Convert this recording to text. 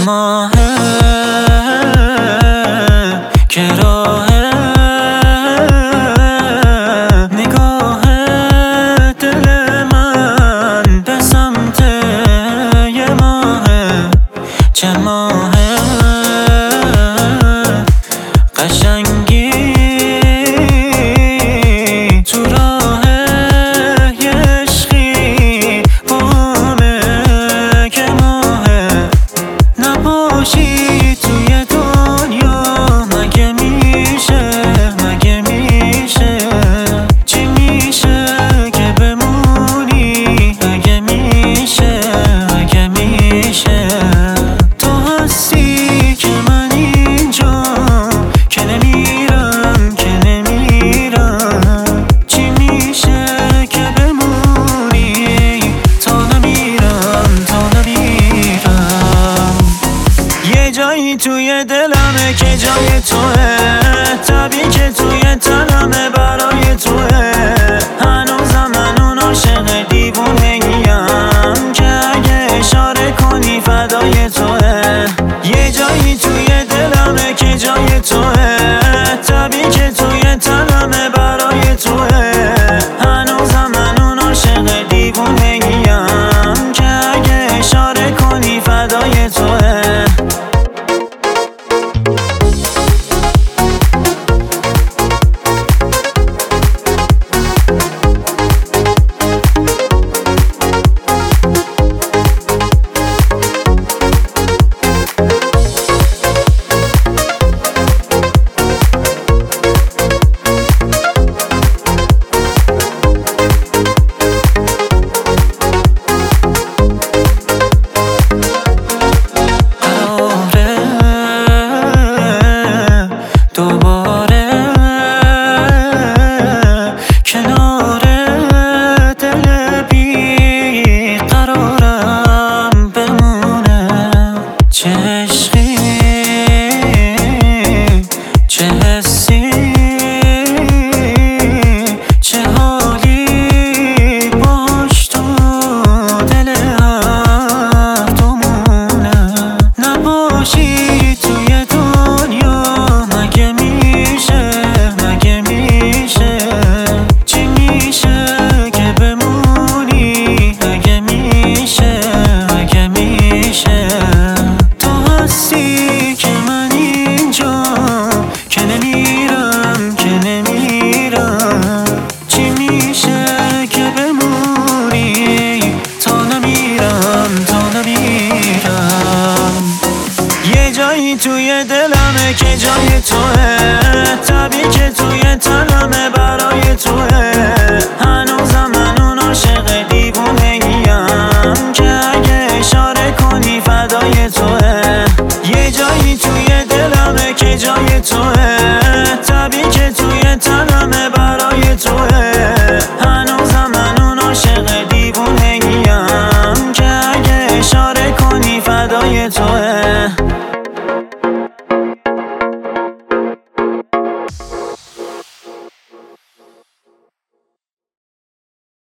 ماهه که راهه نگاه دل من به سمت یه ماهه. چه ماهه قشنگی تو راه یه عشقی با همه که ماهه. نباشی توی دنیا مگه میشه چی میشه که بمونی اگه میشه تو هستی که من اینجا که نمیرم چی میشه که بمونی تا نمیرم یه جایی توی دلمه که جای توه، تبی که توی تنمه برای توه. هنوزم من اون عاشق دیوونه‌ایم که اگه اشاره کنی فدای توه. یه جایی توی دلمه که جای توه، تبی که توی تنمه برای توه. هنوزم من اون عاشق دیوونه‌ایم که اگه اشاره کنی فدای توه. دوباره کنار دل بی قرارم بمونه. چه عشقی چه حسی چه حالی باش تو دل هر دومونه. نباشی توی دنیا مگه میشه چی میشه که بمونی اگه میشه تو هستی که من اینجا که نمیرم چی میشه که بمونی تا نمیرم یه جایی توی دلمه که جای توه، تبی که توی تنمه برای توه. هنوزم من اون عاشق دیوونه‌ایم که اگه اشاره کنی فدای توه. یه جایی توی دلمه که جای توه،